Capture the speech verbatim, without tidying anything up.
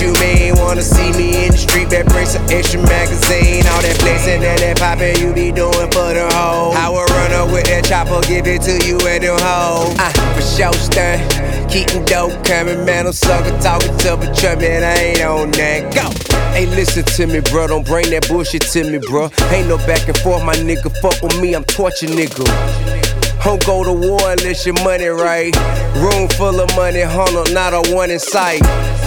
you mean? Wanna see me in the street, that bring some extra magazine. All that flexing and that poppin' you be doing for the hoe. I will run up with that chopper, give it to you at them hoes. Ah, uh, for sure stun, keepin' dope coming, man. I'm sucker talking to a truck, man. I ain't on that. Go. Hey, listen to me, bro. Don't bring that bullshit to me, bro. Ain't no back and forth, my nigga. Fuck with me, I'm torture nigga. Don't go to war unless your money right. Room full of money, hold on, not a one in sight.